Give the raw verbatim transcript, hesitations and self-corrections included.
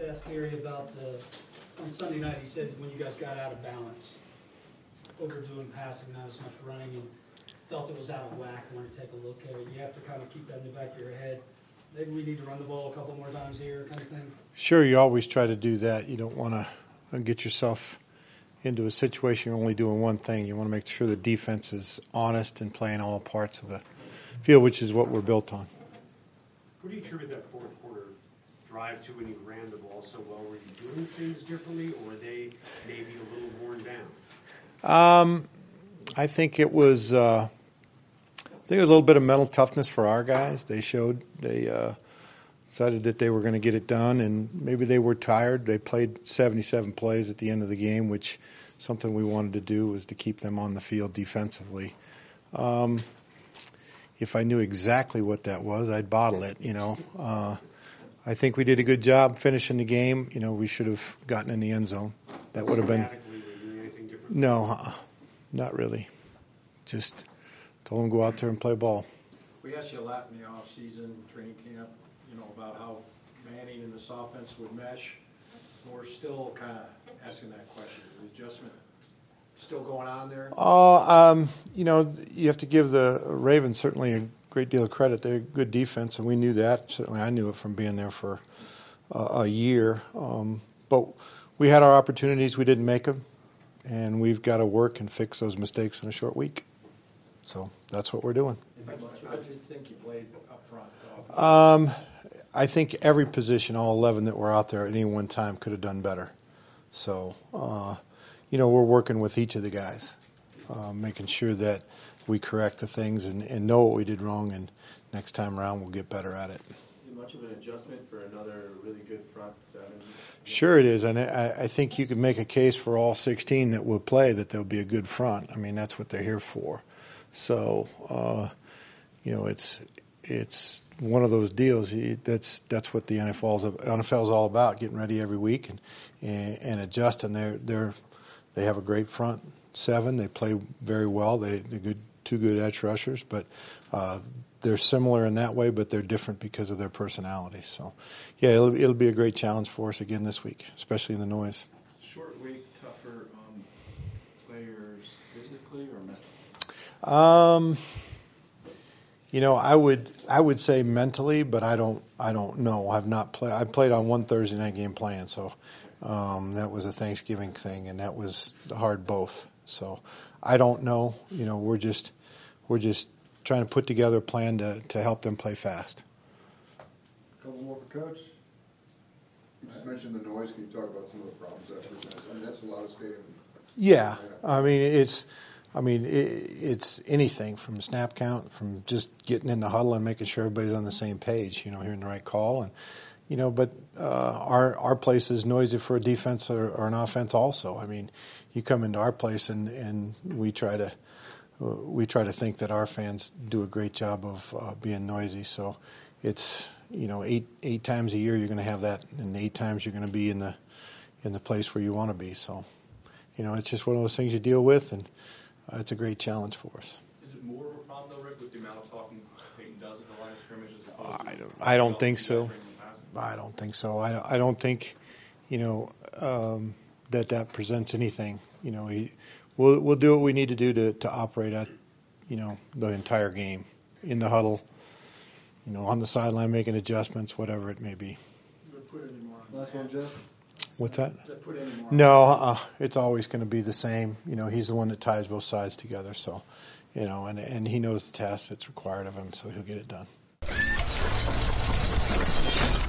to ask Gary about the, on Sunday night, he said when you guys got out of balance, overdoing passing, not as much running, and felt it was out of whack, wanted to take a look at it. You have to kind of keep that in the back of your head. Maybe we need to run the ball a couple more times here, kind of thing. Sure, you always try to do that. You don't want to get yourself into a situation you're only doing one thing. You want to make sure the defense is honest and playing all parts of the field, which is what we're built on. What do you attribute that fourth quarter drive to when you ran the ball so well? Were you doing things differently, or were they maybe a little worn down? Um, I think it was. Uh, I think it was a little bit of mental toughness for our guys. They showed they uh, decided that they were going to get it done, and maybe they were tired. They played seventy-seven plays at the end of the game, which something we wanted to do was to keep them on the field defensively. Um, if I knew exactly what that was, I'd bottle it. You know, uh, I think we did a good job finishing the game. You know, we should have gotten in the end zone. That would have been. Were you doing anything different? No, uh, not really. Just told them to go out there and play ball. We asked you a lot in the off-season training camp, you know, about how Manning and this offense would mesh. And we're still kind of asking that question. Is the adjustment still going on there? Uh, um, you know, you have to give the Ravens certainly a great deal of credit. They're a good defense, and we knew that. Certainly I knew it from being there for uh, a year. Um, but we had our opportunities. We didn't make them, and we've got to work and fix those mistakes in a short week. So that's what we're doing. How do you think you played up front? Um, I think every position, all eleven that were out there at any one time, could have done better. So, uh, you know, we're working with each of the guys, uh, making sure that we correct the things and, and know what we did wrong, and next time around we'll get better at it. Is it much of an adjustment for another really good front seven? Sure it is, and I, I think you could make a case for all sixteen that will play that they'll be a good front. I mean, that's what they're here for. So, uh, you know, it's it's one of those deals. That's that's what the N F L's N F L's all about: getting ready every week and and, and adjusting. They're they're they have a great front seven. They play very well. They they're good, two good edge rushers, but uh, they're similar in that way, but they're different because of their personalities. So, yeah, it'll it'll be a great challenge for us again this week, especially in the noise. Short week, tougher um, players physically or mentally? Um, you know, I would I would say mentally, but I don't I don't know. I've not played. I played on one Thursday night game playing, so um, that was a Thanksgiving thing, and that was hard both. So I don't know. You know, we're just we're just trying to put together a plan to to help them play fast. A couple more for Coach. You just mentioned the noise. Can you talk about some of the problems that presents? I mean, that's a lot of stadium. Yeah, I mean it's. I mean, it, it's anything from snap count, from just getting in the huddle and making sure everybody's on the same page, you know, hearing the right call. And, you know, but uh, our our place is noisy for a defense or, or an offense also. I mean, you come into our place and, and we try to we try to think that our fans do a great job of uh, being noisy. So it's, you know, eight eight times a year you're going to have that, and eight times you're going to be in the in the place where you want to be. So, you know, it's just one of those things you deal with, and Uh, it's a great challenge for us. Is it more of a problem, though, Rick, with the amount of talking Peyton does at the line of scrimmage as opposed to... I don't, I don't think so. I don't think so. I don't, I don't think, you know, um, that that presents anything. You know, we, we'll, we'll do what we need to do to, to operate at, you know, the entire game. In the huddle, you know, on the sideline making adjustments, whatever it may be. Last one, Jeff. What's that? Put any more No, uh, it's always going to be the same. You know, he's the one that ties both sides together. So, you know, and, and he knows the task that's required of him, so he'll get it done.